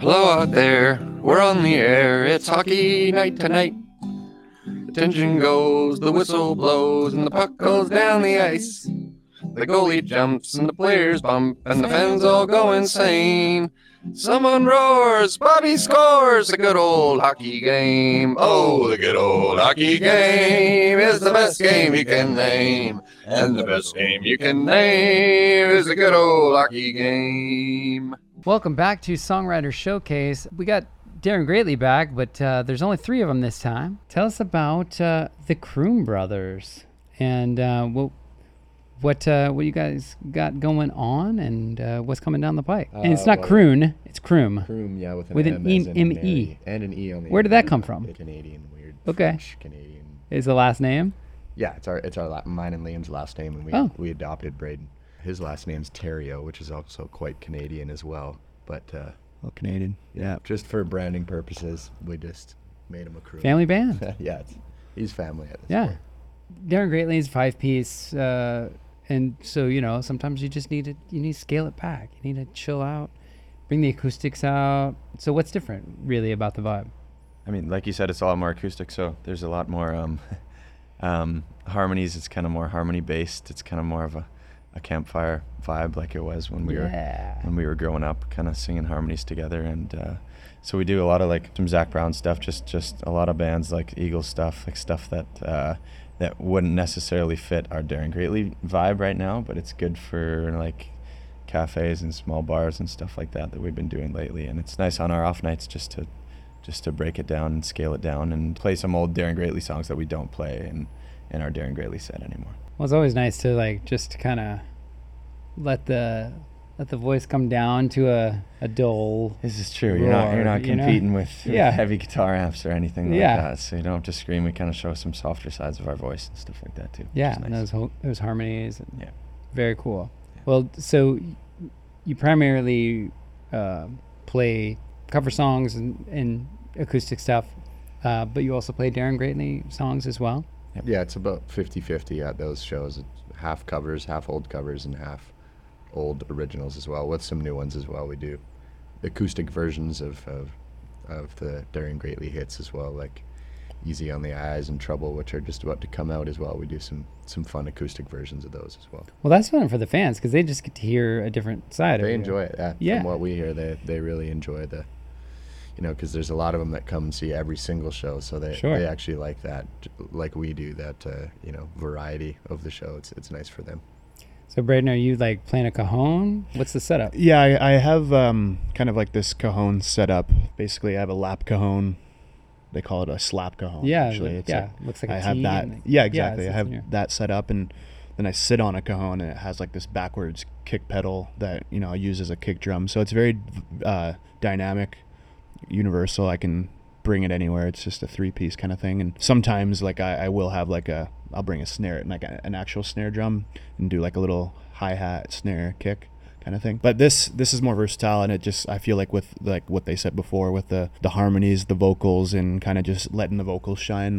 Hello out there, we're on the air, it's hockey night tonight. The tension goes, the whistle blows, and the puck goes down the ice. The goalie jumps and the players bump and the fans all go insane. Someone roars, Bobby scores, a good old hockey game. Oh, the good old hockey game is the best game you can name. And the best game you can name is the good old hockey game. Welcome back to Songwriter Showcase. We got Darren Greatly back, but there's only 3 of them this time. Tell us about the Kroom Brothers and what you guys got going on and what's coming down the pike. And it's not Kroon, it's Kroom. Kroom, yeah, with with an an M as in M-E. Mary, and an E on the Where end. did that come from? Canadian, weird. Okay. French Canadian. Is the last name? Yeah, it's mine and Liam's last name, and we adopted Braden. His last name's Terrio, which is also quite Canadian as well. But Canadian. Yeah. just for branding purposes, we just made him a Kroom. Family band. Yeah, he's family at this Yeah. point. Darren Greatly is 5-piece, and so sometimes you just need to scale it back. You need to chill out, bring the acoustics out. So what's different really about the vibe? I mean, like you said, it's a lot more acoustic, so there's a lot more harmonies. It's kind of more harmony based. It's kind of more of a campfire vibe, like it was when we were growing up, kind of singing harmonies together. And so we do a lot of like some Zach Brown stuff, just a lot of bands like Eagles stuff, like stuff that wouldn't necessarily fit our Darren Greatly vibe right now, but it's good for like cafes and small bars and stuff like that we've been doing lately. And it's nice on our off nights just to break it down and scale it down and play some old Darren Greatly songs that we don't play in our Darren Greatly set anymore. Well, it's always nice to just kind of let the voice come down to a dull. This is true. Roar, You're not competing with heavy guitar amps or anything like Yeah. that. So you don't have to scream. We kind of show some softer sides of our voice and stuff like that too. Yeah, which and is nice. those harmonies. And Yeah. Very cool. Yeah. Well, so you primarily play cover songs and acoustic stuff, but you also play Darren Greatly songs as well. Yeah, it's about 50-50 at those shows. It's half covers, half old covers, and half old originals as well, with some new ones as well. We do acoustic versions of the Darren Greatly hits as well, like Easy on the Eyes and Trouble, which are just about to come out as well. We do some fun acoustic versions of those as well. Well, that's fun for the fans because they just get to hear a different side of it. They enjoy it. Yeah. From what we hear, they really enjoy because there's a lot of them that come and see every single show, so they actually like that, like we do, that variety of the show. It's nice for them. So, Braden, are you playing a cajon? What's the setup? Yeah, I have kind of like this cajon set up. Basically, I have a lap cajon. They call it a slap cajon. Yeah, actually. looks like a I have T that. and Yeah, exactly. it I sits in have here. that set up, and then I sit on a cajon, and it has like this backwards kick pedal that I use as a kick drum. So it's very dynamic, universal. I can bring it anywhere. It's just a 3-piece kind of thing. And sometimes I will have I'll bring a snare and an actual snare drum and do like a little hi-hat snare kick kind of thing. But this is more versatile, and I feel like with what they said before with the harmonies, the vocals, and kind of just letting the vocals shine,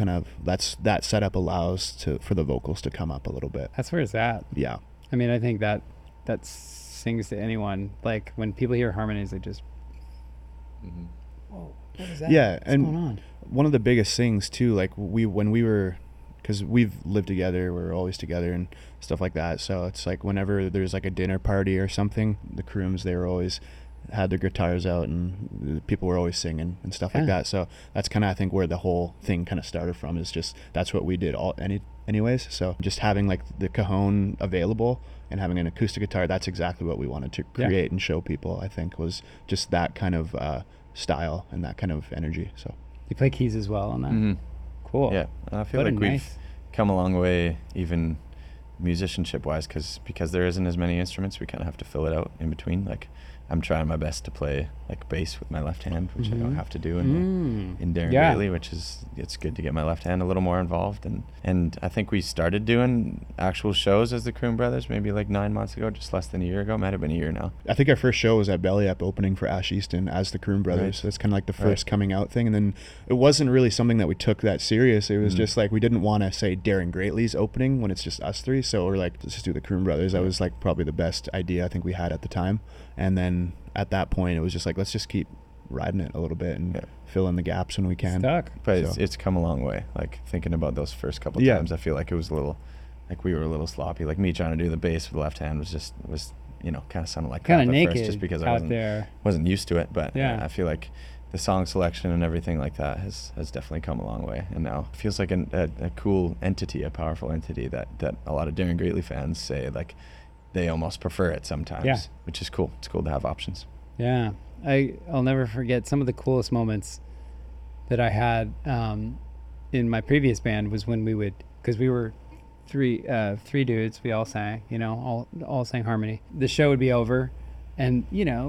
that setup allows for the vocals to come up a little bit. That's where it's at. Yeah. I mean, I think that sings to anyone. Like when people hear harmonies, they just, Mm-hmm. whoa, what is that? Yeah, What's and going on? one of the biggest things too, when we were, because we've lived together, we're always together and stuff like that. So it's like whenever there's like a dinner party or something, the Krooms, they were always had their guitars out and the people were always singing and stuff like that. So that's kind of, I think, where the whole thing kind of started from, is just that's what we did anyways. So just having like the cajon available and having an acoustic guitar, that's exactly what we wanted to create and show people, I think, was just that kind of style and that kind of energy. So You play keys as well on that? Mm-hmm. Cool. Yeah, I feel What a like we've nice- come a long way, even musicianship wise, because there isn't as many instruments. We kind of have to fill it out in between. Like I'm trying my best to play like bass with my left hand, which I don't have to do in Darren Greatly, which is, it's good to get my left hand a little more involved. And I think we started doing actual shows as the Kroom Brothers maybe like 9 months ago, just less than a year ago. Might have been a year now. I think our first show was at Belly Up opening for Ash Easton as the Kroom Brothers. Right. So it's kind of like the first coming out thing. And then it wasn't really something that we took that serious. It was just like, we didn't want to say Darren Greatly's opening when it's just us three. So we're like, let's just do the Kroom Brothers. That was like probably the best idea I think we had at the time. And then then at that point it was just like, let's just keep riding it a little bit and fill in the gaps when we can. Stuck. But So- it's come a long way. Like thinking about those first couple Yeah. times, I feel like it was a little, like we were a little sloppy. Like me trying to do the bass with the left hand was kind of sounded like Kind of crap at naked first just because I out there. wasn't used to it. But Yeah. I feel like the song selection and everything like that has definitely come a long way, and now it feels like a cool entity, a powerful entity that a lot of Darren Greatly fans say like they almost prefer it sometimes. Yeah. Which is cool. It's cool to have options. Yeah, I'll never forget some of the coolest moments that I had in my previous band was when we would, because we were three dudes, we all sang, all sang harmony. The show would be over, and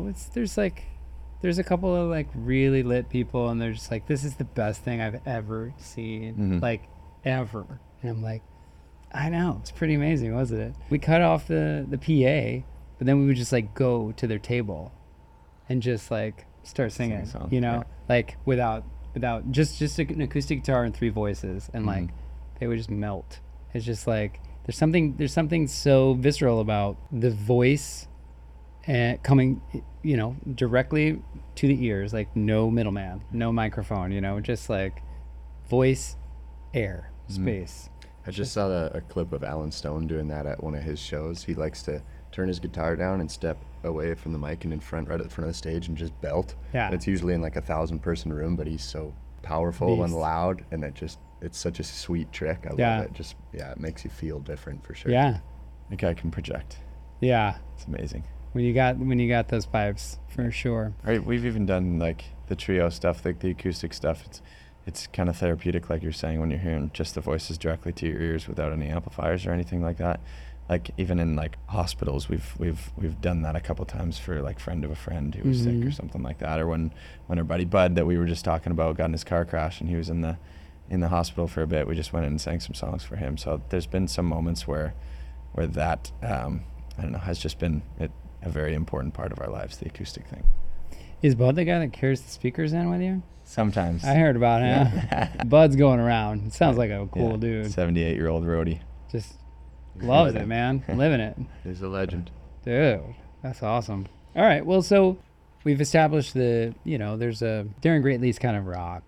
there's a couple of like really lit people, and they're just like, this is the best thing I've ever seen, like ever. And I'm like, I know, it's pretty amazing, wasn't it? We cut off the PA, but then we would just like go to their table and just like start singing, Sing a song, like without just an acoustic guitar and 3 voices, and like they would just melt. It's just like there's something so visceral about the voice and coming, directly to the ears, like no middleman, no microphone, just like voice, air, space. I just saw a clip of Alan Stone doing that at one of his shows. He likes to turn his guitar down and step away from the mic and right at the front of the stage and just belt. Yeah. And it's usually in like a 1,000-person room, but he's so powerful and Beast. loud, and it's such a sweet trick. I Yeah. love it. It makes you feel different for sure. Yeah, The guy can project. yeah. It's amazing. When you got those pipes, for sure. Right, we've even done like the trio stuff, like the acoustic stuff. It's kind of therapeutic, like you're saying, when you're hearing just the voices directly to your ears without any amplifiers or anything like that. Like even in like hospitals, we've done that a couple times for like friend of a friend who was sick or something like that, or when our buddy Bud that we were just talking about got in his car crash and he was in the hospital for a bit. We just went in and sang some songs for him. So there's been some moments where that I don't know, has just been a very important part of our lives, the acoustic thing. Is Bud the guy that carries the speakers in with you? Sometimes. I heard about him. Bud's going around. It sounds like a cool dude. 78-year-old roadie. Just loves it, man. Living it. He's a legend. Dude, that's awesome. All right, well, so we've established there's a Darren Greatly's kind of rock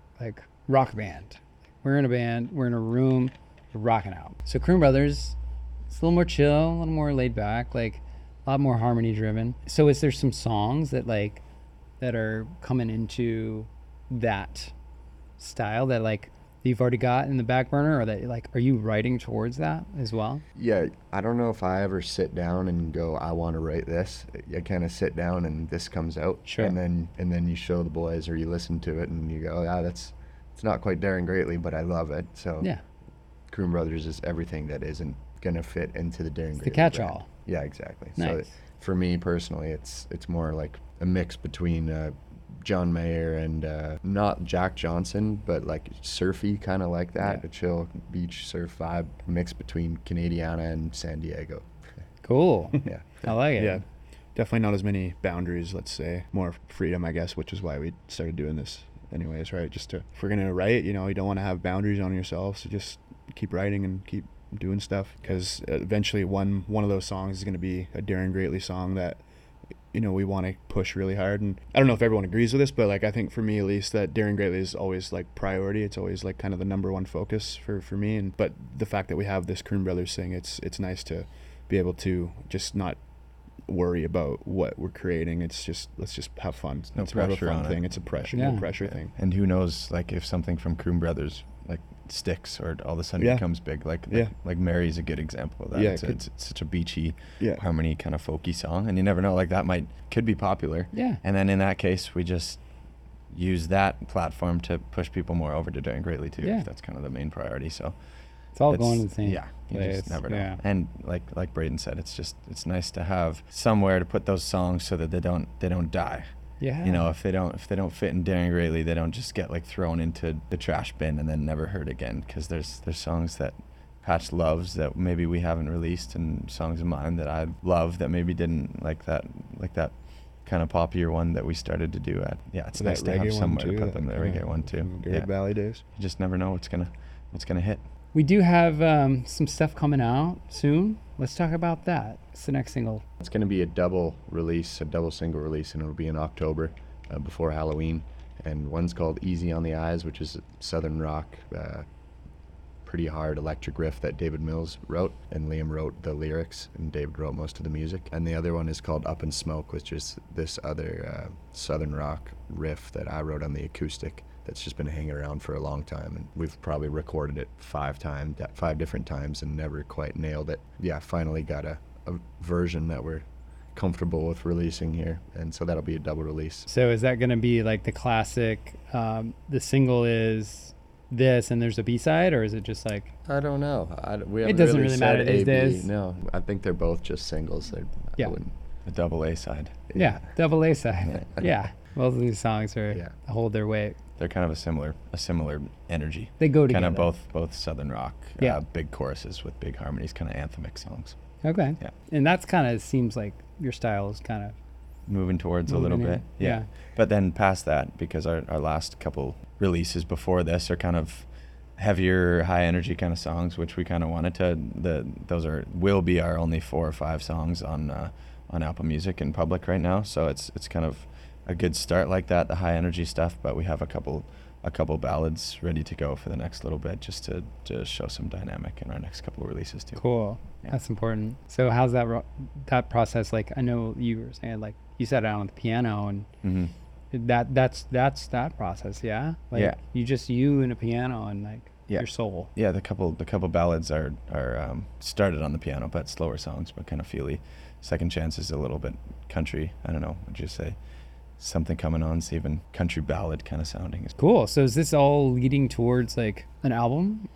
band. We're in a band, we're in a room, we're rocking out. So Croon Brothers, it's a little more chill, a little more laid back, like a lot more harmony driven. So is there some songs that are coming into that style that like you've already got in the back burner, or that like, are you writing towards that as well? Yeah, I don't know if I ever sit down and go, I want to write this. I kind of sit down and this comes out. Sure. And then you show the boys or you listen to it and you go, yeah, it's not quite Darren Greatly, but I love it. So Yeah. Croon Brothers is everything that isn't going to fit into the Darren Greatly The catch-all. brand. Yeah, exactly. Nice. So for me personally, it's more like a mix between John Mayer and not Jack Johnson, but like surfy, kind of like that, Yeah. a chill beach surf vibe mix between Canadiana and San Diego. Cool. Yeah. I like it. Yeah, definitely not as many boundaries, let's say. More freedom, I guess, which is why we started doing this anyways, right? If we're going to write, you don't want to have boundaries on yourself, so just keep writing and keep doing stuff, because eventually one of those songs is going to be a Darren Greatly song that we want to push really hard. And I don't know if everyone agrees with this, but like I think for me at least, that Darren Greatly is always like priority. It's always like kind of the number one focus for me. But the fact that we have this Croon Brothers thing, it's nice to be able to just not worry about what we're creating. It's just, let's just have fun. No It's about a pressure fun on it. thing. It's a pressure, Yeah. no pressure thing. And who knows, like if something from Croon Brothers like sticks or all of a sudden Yeah. becomes big. Like Mary's a good example of that. Yeah, It's such a beachy Yeah. harmony kind of folky song, and you never know, like that could be popular. Yeah. And then in that case, we just use that platform to push people more over to Darren Greatly too. Yeah. If that's kind of the main priority. So It's all going to the same Yeah, you place. just never know. Yeah. And like Braden said, it's nice to have somewhere to put those songs so that they don't die. Yeah. If they don't fit in Darren Greatly, they don't just get like thrown into the trash bin and then never heard again. Because there's songs that Patch loves that maybe we haven't released, and songs of mine that I love that maybe didn't like that kind of poppier one that we started to do at. Yeah, it's nice That to have reggae one somewhere too, to put them. The reggae one too. Great Valley days. You just never know what's gonna hit. We do have some stuff coming out soon. Let's talk about that. It's the next single. It's going to be a double release, a double single release, and it'll be in October before Halloween. And one's called Easy on the Eyes, which is a southern rock, pretty hard electric riff that David Mills wrote, and Liam wrote the lyrics, and David wrote most of the music. And the other one is called Up in Smoke, which is this other southern rock riff that I wrote on the acoustic that's just been hanging around for a long time, and we've probably recorded it 5 different times and never quite nailed it. Yeah, finally got a version that we're comfortable with releasing here, and so that'll be a double release. So is that going to be like the classic, the single is this and there's a B-side, or is it just like... I don't know. We It haven't doesn't really really matter said these A, B. days. No, I think they're both just singles. Yeah. A double A side. Yeah, double A-side. Yeah. Both of these songs hold their weight. They're kind of a similar energy. They go together. Kind of both southern rock, Yeah. big choruses with big harmonies, kind of anthemic songs. Okay. Yeah. And that's kind of seems like your style is kind of Moving towards a little moving bit. in. Yeah. But then past that, because our last couple releases before this are kind of heavier, high energy kind of songs, which we kind of wanted to, will be our only 4 or 5 songs on Apple Music in public right now. So it's kind of a good start like that, the high energy stuff, but we have a couple ballads ready to go for the next little bit, just to show some dynamic in our next couple of releases too. cool. Yeah. That's important. So how's that process? Like, I know you were saying, like, you sat down on the piano and Mm-hmm. that's that process. Yeah. Like, Yeah. you and a piano and like Yeah. your soul. Yeah, the couple ballads are started on the piano, but slower songs, but kind of feely. Second Chance is a little bit country. I don't know. Would you say Something Coming On's even country ballad kind of sounding? Cool. So is this all leading towards like an album?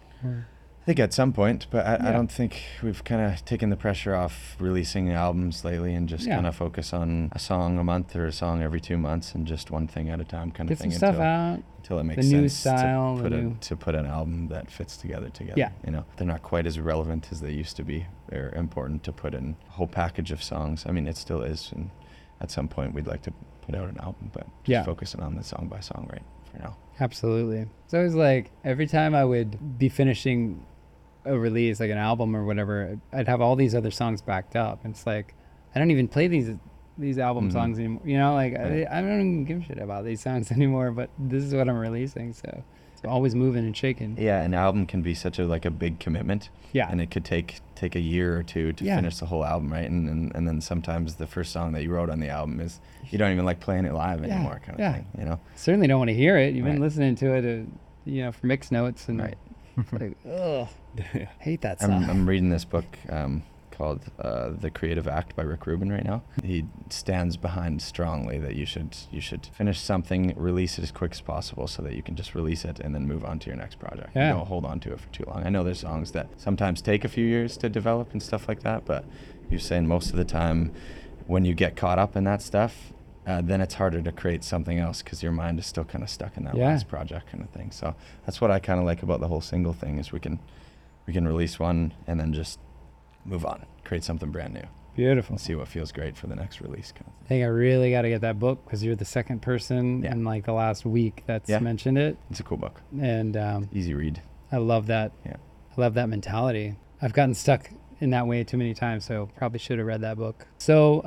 I think at some point, but I Yeah. don't think we've kind of taken the pressure off releasing albums lately and just Yeah. kind of focus on a song a month or a song every 2 months and just one thing at a time kind Get of some thing stuff out. until it makes The new sense style, to the put, new- to put an album that fits together. Yeah. You know, they're not quite as relevant as they used to be. They're important to put in a whole package of songs. I mean, it still is, and at some point we'd like to put out an album, but just Yeah. focusing on the song by song right for now. Absolutely. So it was like every time I would be finishing a release, like an album or whatever, I'd have all these other songs backed up. And it's like, I don't even play these album Mhm. songs anymore. You know, like Right. I don't even give a shit about these songs anymore, but this is what I'm releasing. So it's always moving and shaking. Yeah, an album can be such a big commitment. Yeah. And it could take a year or two to Yeah. finish the whole album, right? And then sometimes the first song that you wrote on the album is you don't even like playing it live Yeah, anymore, kind of yeah. thing. You know? Certainly don't want to hear it. You've been Right. listening to it, for mix notes and Right. it's like, ugh, hate that song. I'm reading this book called The Creative Act by Rick Rubin right now. He stands behind strongly that you should finish something, release it as quick as possible so that you can just release it and then move on to your next project. Yeah. You don't hold on to it for too long. I know there's songs that sometimes take a few years to develop and stuff like that, but you're saying most of the time when you get caught up in that stuff, then it's harder to create something else because your mind is still kind of stuck in that Yeah. last project kind of thing. So that's what I kind of like about the whole single thing is we can release one and then just move on, create something brand new, Beautiful. and see what feels great for the next release. Kind of thing. I think I really got to get that book because you're the second person Yeah. in like the last week that's Yeah. mentioned it. It's a cool book, And easy read. I love that. Yeah. I love that mentality. I've gotten stuck in that way too many times, so probably should have read that book. So,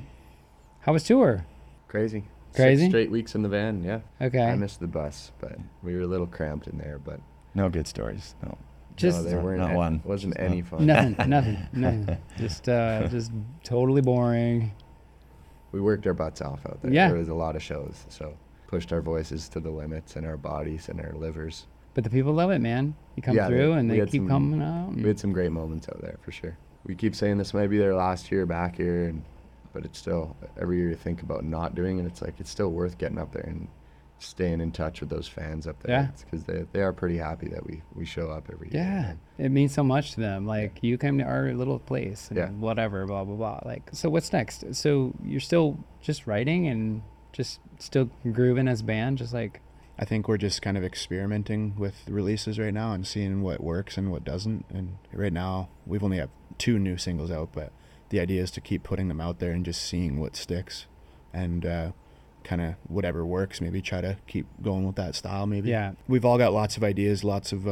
how was tour? Crazy. Crazy? 6 straight weeks in the van, yeah. Okay. I missed the bus, but we were a little cramped in there, but No good stories. No. Just no, there weren't not one. wasn't Just any not- fun. nothing. Just totally boring. We worked our butts off out there. Yeah. There was a lot of shows, so pushed our voices to the limits and our bodies and our livers. But the people love it, man. You come Yeah, through and we they had keep some- coming out. We had some great moments out there for sure. We keep saying this might be their last year back here, but it's still every year you think about not doing it. It's like it's still worth getting up there and staying in touch with those fans up there. Yeah. Because they are pretty happy that we show up every year. Yeah, it means so much to them. Like, you came to our little place and Yeah. whatever, blah, blah, blah. Like, so what's next? So you're still just writing and just still grooving as a band, just like, I think we're just kind of experimenting with releases right now and seeing what works and what doesn't. And right now, we've only have 2 new singles out, but the idea is to keep putting them out there and just seeing what sticks. And kind of whatever works, maybe try to keep going with that style. Maybe. Yeah. We've all got lots of ideas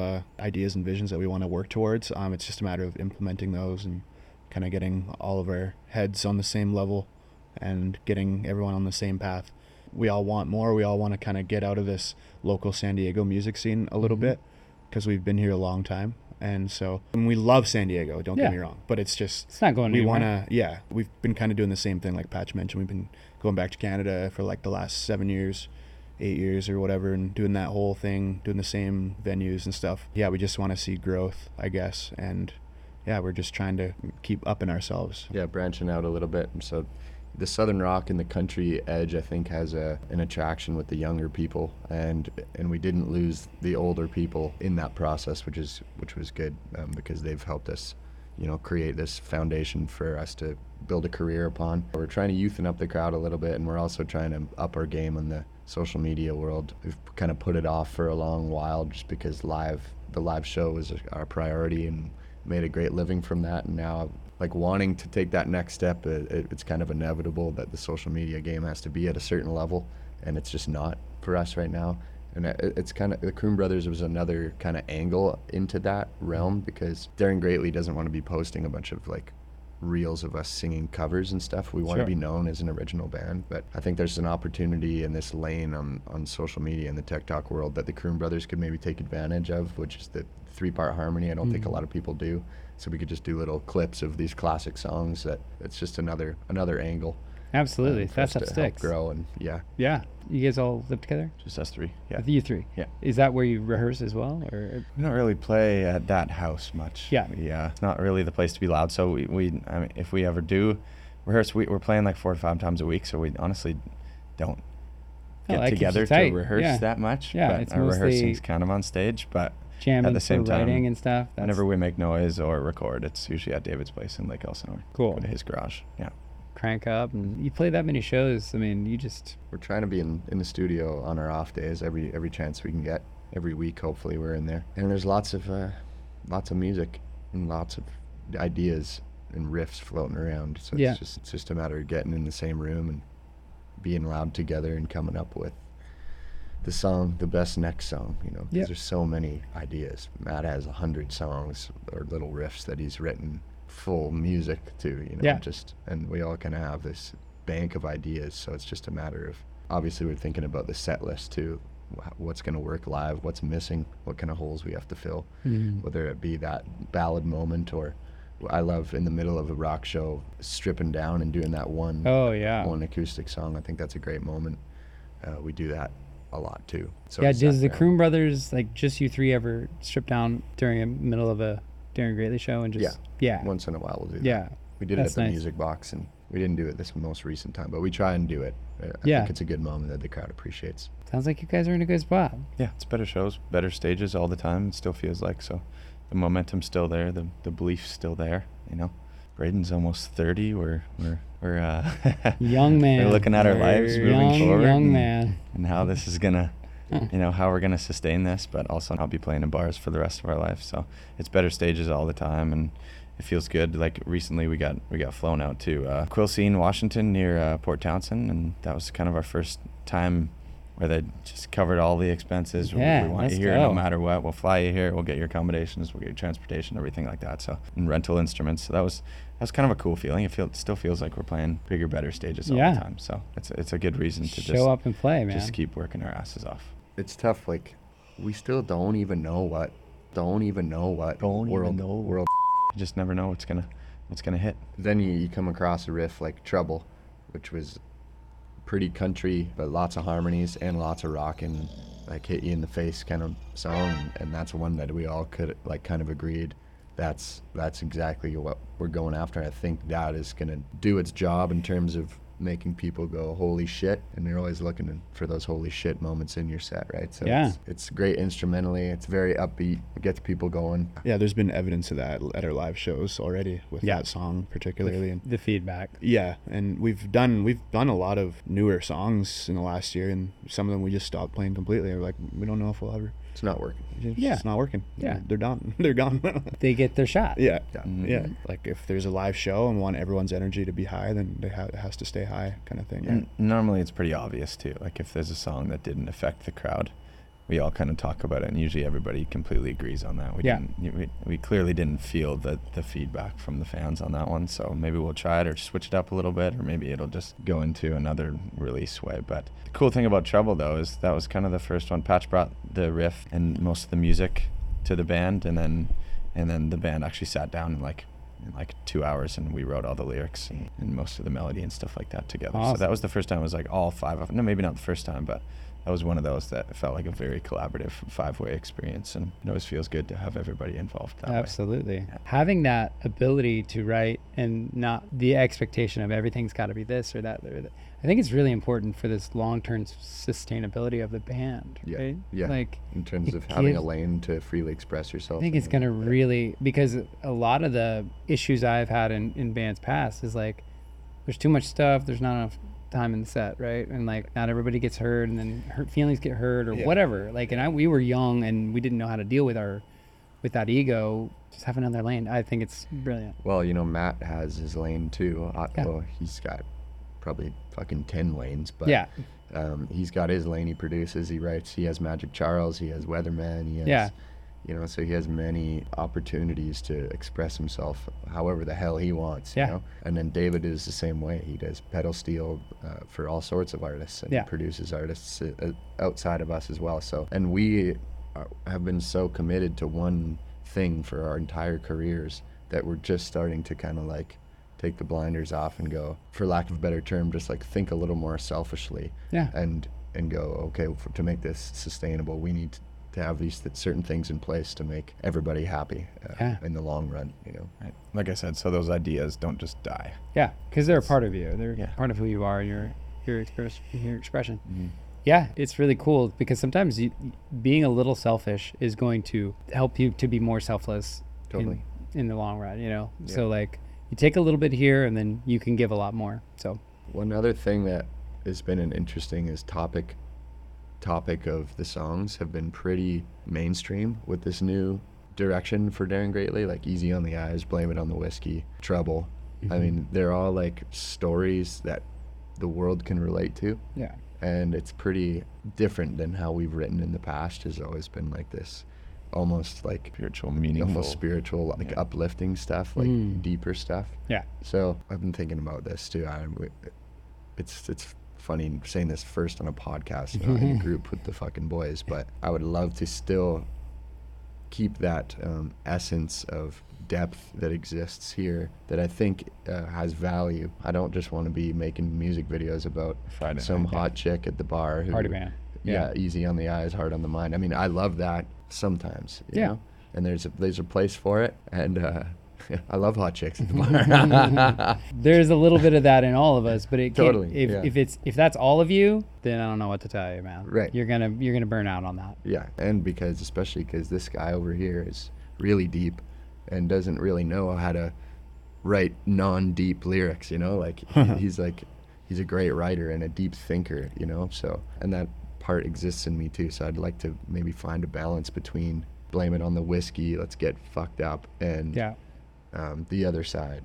and visions that we want to work towards. It's just a matter of implementing those and kind of getting all of our heads on the same level and getting everyone on the same path. We all want more. We all want to kind of get out of this local San Diego music scene a little bit, because we've been here a long time. And so, and we love San Diego, don't get me wrong, but it's just, it's not going anywhere. We want to, we've been kind of doing the same thing like Patch mentioned. We've been going back to Canada for like the last 7 years, 8 years or whatever, and doing that whole thing, doing the same venues and stuff. Yeah, we just want to see growth, I guess. And yeah, we're just trying to keep upping ourselves. Yeah, branching out a little bit. And so the Southern rock and the country edge, I think, has an attraction with the younger people, and we didn't lose the older people in that process, which was good, because they've helped us, create this foundation for us to build a career upon. We're trying to youthen up the crowd a little bit, and we're also trying to up our game on the social media world. We've kind of put it off for a long while just because the live show was our priority, and made a great living from that, and now like wanting to take that next step, it's kind of inevitable that the social media game has to be at a certain level, and it's just not for us right now. And it's kind of, the Kroon Brothers was another kind of angle into that realm, because Daring Greatly doesn't want to be posting a bunch of like reels of us singing covers and stuff. We want to be known as an original band, but I think there's an opportunity in this lane on social media in the TikTok world that the Kroon Brothers could maybe take advantage of, which is the 3-part harmony. I don't think a lot of people do. So we could just do little clips of these classic songs. That it's just another angle. Absolutely. For That's us up to sticks. help grow, and Yeah. You guys all live together? Just us three. Yeah. You three? Yeah. Is that where you rehearse as well? Or We don't really play at that house much. Yeah. It's not really the place to be loud. So I mean, if we ever do rehearse, we're playing like 4 to 5 times a week. So we honestly don't that get keeps together it to tight. rehearse that much. Yeah, but it's our mostly rehearsing's kind of on stage. But jamming at the same for time, writing and stuff. whenever we make noise or record, it's usually at David's place in Lake Elsinore. Cool. Go to his garage. Yeah. Crank up, and you play that many shows. I mean, we're trying to be in the studio on our off days every chance we can get. Every week, hopefully, we're in there. And there's lots of music and lots of ideas and riffs floating around. So it's just a matter of getting in the same room and being loud together and coming up with the best next song, because there's so many ideas. Matt has 100 songs or little riffs that he's written, full music to, and we all kind of have this bank of ideas. So it's just a matter of, obviously we're thinking about the set list too, what's going to work live, what's missing, what kind of holes we have to fill, whether it be that ballad moment, or I love in the middle of a rock show stripping down and doing that one acoustic song. I think that's a great moment. We do that a lot too. So does the Kroon Brothers, like just you three, ever strip down during the middle of a Daring Greatly show and just once in a while we'll do that. Yeah, we did it at the Music Box, and we didn't do it this most recent time, but we try and do it. I think it's a good moment that the crowd appreciates. Sounds like you guys are in a good spot. Yeah, it's better shows, better stages all the time. It still feels like so. The momentum's still there. The belief's still there. Braden's almost 30. We're young man. We're looking at our lives moving forward. Young man. And how this is gonna, how we're gonna sustain this, but also not be playing in bars for the rest of our life. So it's better stages all the time, and it feels good. Like recently, we got flown out to Quilcene, Washington, near Port Townsend, and that was kind of our first time where they just covered all the expenses. Yeah, we want you here no matter what. We'll fly you here. We'll get your accommodations. We'll get your transportation, everything like that. So, and rental instruments. So that was kind of a cool feeling. It still feels like we're playing bigger, better stages all the time. So it's a good reason to show up and play, man. Just keep working our asses off. It's tough. Like we still don't even know what world. You just never know what's gonna hit. Then you come across a riff like Trouble, which was pretty country, but lots of harmonies and lots of rock, and like hit you in the face kind of song, and that's one that we all could like kind of agreed that's exactly what we're going after. I think that is gonna do its job in terms of making people go holy shit, and you're always looking for those holy shit moments in your set, right? So it's great instrumentally. It's very upbeat. It gets people going. Yeah, there's been evidence of that at our live shows already with that song particularly, and the feedback. Yeah, and we've done a lot of newer songs in the last year, and some of them we just stopped playing completely. We're like, we don't know if we'll ever. It's not working. It's not working. Yeah, they're done. They're gone. They get their shot. Yeah. Like if there's a live show and want everyone's energy to be high, then it has to stay high. high kind of thing. And normally it's pretty obvious too. Like if there's a song that didn't affect the crowd, we all kind of talk about it, and usually everybody completely agrees on that. We clearly didn't feel the feedback from the fans on that one, so maybe we'll try it or switch it up a little bit, or maybe it'll just go into another release way. But the cool thing about Trouble though is that was kind of the first one. Patch brought the riff and most of the music to the band, and then the band actually sat down in like 2 hours, and we wrote all the lyrics and most of the melody and stuff like that together. Awesome. So that was the first time it was like all five of them. No, maybe not the first time, but that was one of those that felt like a very collaborative 5-way experience, and it always feels good to have everybody involved that way. Absolutely. Yeah. Having that ability to write and not the expectation of everything's got to be this or that, I think it's really important for this long-term sustainability of the band, right? Yeah. Like In terms it of having a gives- lane to freely express yourself. I think it's going to really, because a lot of the issues I've had in bands past is like, there's too much stuff, there's not enough time in the set, right? And like not everybody gets heard, and then feelings get hurt or whatever. Like, and we were young and we didn't know how to deal with that ego. Just have another lane. I think it's brilliant. Well, Matt has his lane too. Well, he's got probably fucking 10 lanes, but Yeah. He's got his lane. He produces, he writes, he has Magic Charles, he has Weatherman, he has so he has many opportunities to express himself however the hell he wants, you know? And then David is the same way. He does pedal steel for all sorts of artists, and he produces artists outside of us as well. So, and we have been so committed to one thing for our entire careers that we're just starting to kind of like take the blinders off and go, for lack of a better term, just like think a little more selfishly. And go, okay, to make this sustainable, we need to have these certain things in place to make everybody happy in the long run, Right. Like I said, so those ideas don't just die. Yeah, because they're a part of you. They're part of who you are, your expression. Mm-hmm. Yeah, it's really cool because sometimes being a little selfish is going to help you to be more selfless Totally. in the long run, So like you take a little bit here and then you can give a lot more. So one other thing that has been an interesting is topic of the songs have been pretty mainstream with this new direction for Daring Greatly, like Easy on the Eyes, Blame It on the Whiskey, Trouble. I mean, they're all like stories that the world can relate to. Yeah. And it's pretty different than how we've written in the past. Has always been like this almost like Spiritual, meaningful. almost spiritual, like uplifting stuff, like deeper stuff. Yeah. So I've been thinking about this too. It's funny saying this first on a podcast, in a group with the fucking boys, but I would love to still keep that essence of depth that exists here that I think has value. I don't just want to be making music videos about Friday some night, hot chick at the bar who, Party man. yeah, easy on the eyes, hard on the mind. I mean, I love that sometimes, you know? And there's a place for it, and I love hot chicks at the bar. There's a little bit of that in all of us, but it can't, Totally, if that's all of you, then I don't know what to tell you, man. Right. You're gonna burn out on that. Yeah, and especially because this guy over here is really deep and doesn't really know how to write non-deep lyrics, like he's a great writer and a deep thinker, so, and that part exists in me too. So I'd like to maybe find a balance between Blame It on the Whiskey, let's get fucked up, and the other side.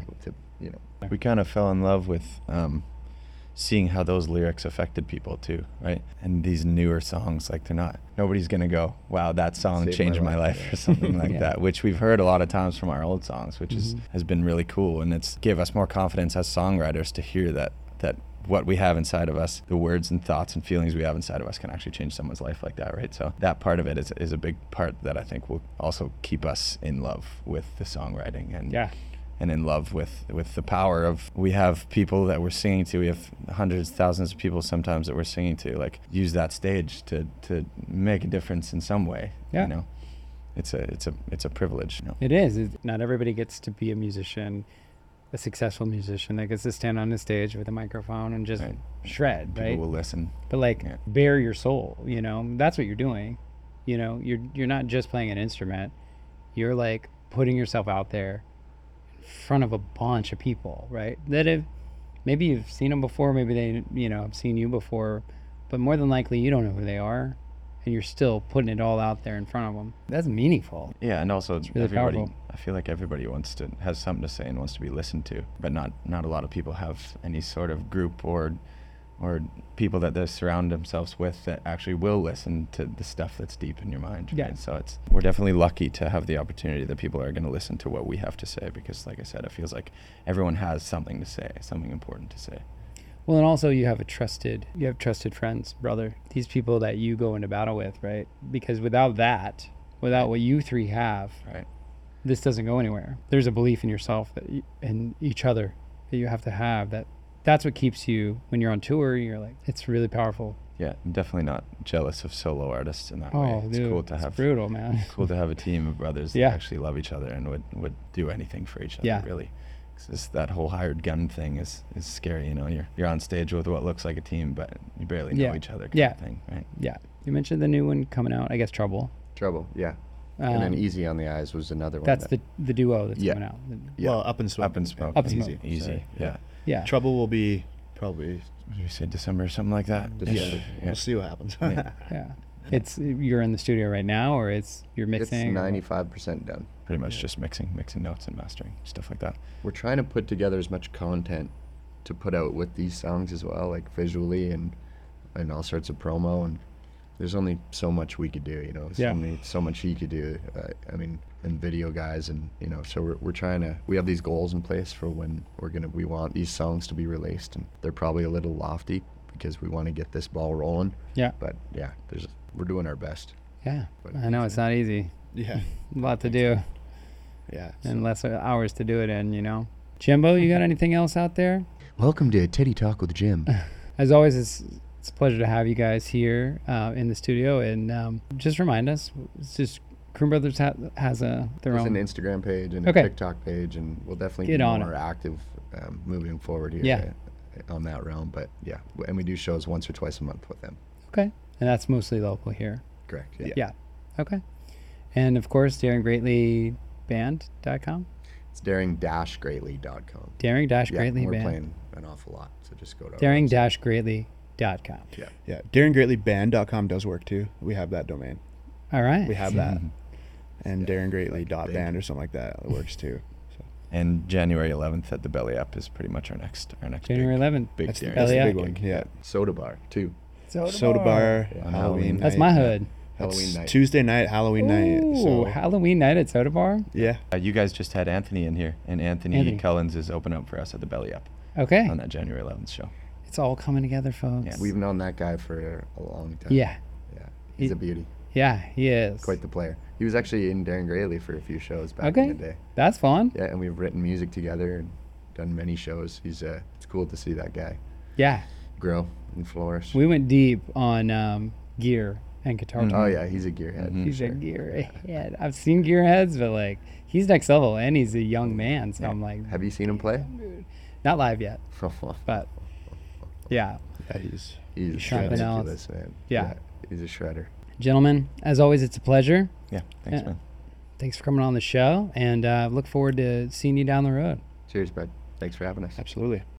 We kind of fell in love with seeing how those lyrics affected people too, right? And these newer songs, like nobody's gonna go, wow, that song Saved changed my my life, life or something like that, which we've heard a lot of times from our old songs, which has been really cool, and it's gave us more confidence as songwriters to hear that what we have inside of us, the words and thoughts and feelings we have inside of us, can actually change someone's life like that, right? So that part of it is a big part that I think will also keep us in love with the songwriting and in love with the power of, we have people that we're singing to, we have hundreds, thousands of people sometimes that we're singing to, like use that stage to make a difference in some way. It's a privilege. It is. Not everybody gets to be a musician, a successful musician that gets to stand on the stage with a microphone and just shred, People right? will listen. But bare your soul, that's what you're doing. You're not just playing an instrument. You're like putting yourself out there in front of a bunch of people, right? That maybe you've seen them before, maybe they, have seen you before, but more than likely you don't know who they are, and you're still putting it all out there in front of them. That's meaningful. Yeah, and also really everybody. powerful. I feel like everybody has something to say and wants to be listened to, but not a lot of people have any sort of group or people that they surround themselves with that actually will listen to the stuff that's deep in your mind. Yeah. Right? So we're definitely lucky to have the opportunity that people are going to listen to what we have to say, because, like I said, it feels like everyone has something to say, something important to say. Well, and also you have trusted friends, brother. These people that you go into battle with, right? Because without what you three have, Right. this doesn't go anywhere. There's a belief in yourself and each other that you have to have. That's what keeps you when you're on tour. You're like, it's really powerful. Yeah, I'm definitely not jealous of solo artists in that way. Oh, It's dude, cool to it's have brutal, man. cool to have a team of brothers Yeah. that actually love each other and would do anything for each other. Yeah. Really. 'Cause that whole hired gun thing is scary. You know, you're on stage with what looks like a team, but you barely know Yeah. each other. Kind Yeah. of thing, right? Yeah. You mentioned the new one coming out. I guess Trouble. Trouble, yeah. And then Um, Easy on the Eyes was another one. That's that- the duo that's Yeah. coming out. Yeah. Well, Up and Smoke. Up in Smoke. Up in easy, Smoke, easy. sorry. Yeah. Yeah. Trouble will be probably. What did we say, December or something like that? December. We'll see what happens. Yeah. Yeah. You're in the studio right now, or you're It's mixing? or what? 95% done. Pretty much just mixing notes and mastering, stuff like that. We're trying to put together as much content to put out with these songs as well, like visually and all sorts of promo. And there's only so much we could do, you know. There's Yeah. only so much he could do. I mean, and video guys, and you know. So we're trying to. We have these goals in place for when we want these songs to be released, and they're probably a little lofty because we want to get this ball rolling. Yeah. But yeah, we're doing our best. Yeah. But- I know it's not easy. Yeah. A lot to do Yeah. and less hours to do it in, you know. Jimbo, you got anything else out there? Welcome to Teddy Talk with Jim. As always, it's a pleasure to have you guys here in the studio. And just remind us, it's just Croon Brothers has their There's own. an Instagram page and Okay. a TikTok page, and we'll definitely Get be on more it. active moving forward here Yeah. on that realm. But yeah, and we do shows once or twice a month with them. Okay. And that's mostly local here. Correct. Yeah. Yeah. Okay. And of course, daring-greatly-band.com. It's daring-greatly.com. Daring-greatly We're band. playing an awful lot, so just go to our website. Daring-greatly.com. Yeah. daringgreatlyband.com does work too. We have that domain. All right. We have that. And Yeah, daringgreatly.band or something like that. It works too. So And January 11th at the Belly Up is pretty much our next January 11th. big that's, Daring that's the Belly big Up. one. Yeah. Soda Bar too. Soda bar, Yeah, Halloween. Halloween. That's night. my hood. That's Halloween night. Tuesday night, Halloween night. Ooh, So Halloween night at Soda Bar. yeah. You guys just had Anthony in here, and Anthony Cullens is opening up for us at the Belly Up Okay. on that January 11th show. It's all coming together, folks. Yeah. We've known that guy for a long time. Yeah. Yeah. He's He- a beauty. Yeah, he is. Quite the player. He was actually in Daring Greatly for a few shows back Okay. in the day. That's fun. Yeah, and we've written music together and done many shows. It's cool to see that guy Yeah. grow and flourish. We went deep on gear and guitar. Mhm. Oh yeah, he's a gearhead. Mhm. for He's sure. a gearhead. I've seen gearheads, but like he's next level, and he's a young man. So I'm like, Have you seen him play? not live yet, but yeah, Yeah, he's He's Something else. ridiculous, man. Yeah. He's a shredder. gentlemen, as always, it's a pleasure. Yeah, thanks, Yeah. man. Thanks for coming on the show, and look forward to seeing you down the road. Cheers, bud. Thanks for having us. absolutely.